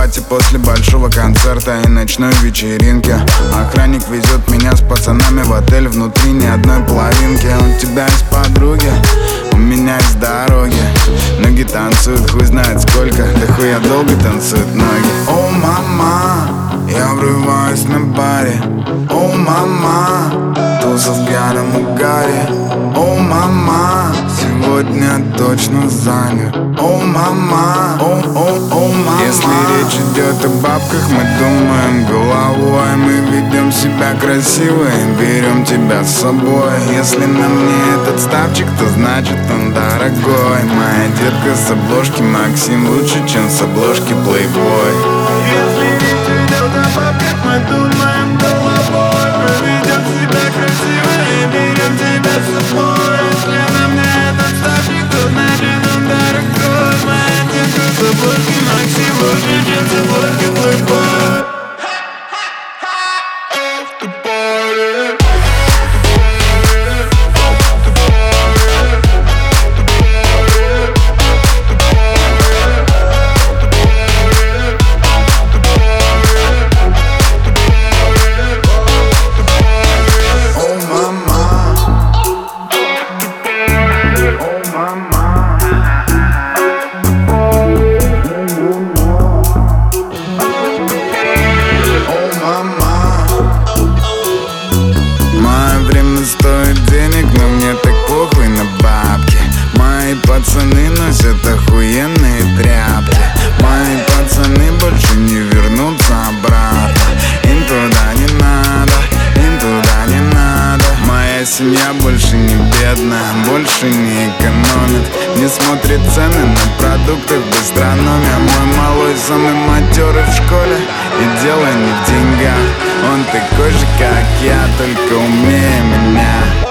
пати после большого концерта и ночной вечеринки. Охранник везет меня с пацанами в отель, внутри ни одной половинки. У тебя есть подруги, у меня есть дороги. Ноги танцуют, хуй знает сколько, да хуя долго танцуют ноги. О, мама, я врываюсь на баре. О, мама, туса в пьяном угаре. О, мама, сегодня точно занят. О, мама, о, мама. Если речь идет о бабках, мы думаем головой. Мы ведем себя красиво и берем тебя с собой. Если на мне этот ставчик, то значит он дорогой. Моя детка с обложки Максим лучше, чем с обложки Playboy. Если речь идет о бабках, мы думаем головой. Мы ведем себя красиво и берем тебя с собой. Если на мне этот ставчик, то значит он дорогой. Моя детка с обложки Максим лучше, чем с обложки Playboy. Стоит денег, но мне так похуй на бабки. Мои пацаны носят охуенные тряпки. Мои пацаны больше не вернутся обратно. Им туда не надо, им туда не надо. Моя семья больше не бедная, больше не экономит. Не смотрит цены на продукты в гастрономе. Мой малой самый матерый в школе, и дело не в деньгах. Он такой же, как я, только умнее меня.